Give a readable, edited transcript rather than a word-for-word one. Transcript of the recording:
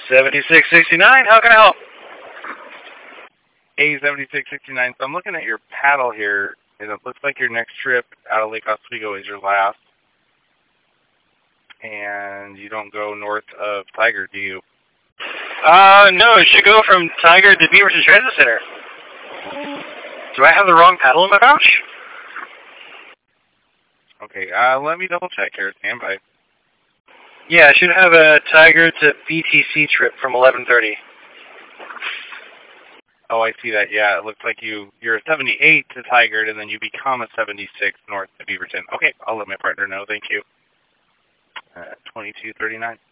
7669, how can I help? A7669. So I'm looking at your paddle here, and it looks like your next trip out of Lake Oswego is your last. And you don't go north of Tiger, do you? No, it should go from Tiger to Beaverton Transit Center. Do I have the wrong paddle in my pouch? Okay, let me double check here. Stand by. Yeah, I should have a Tiger to BTC trip from 11:30. Oh, I see that. Yeah, it looks like you're a 78 to Tigard, and then you become a 76 north to Beaverton. Okay, I'll let my partner know. Thank you. 2239.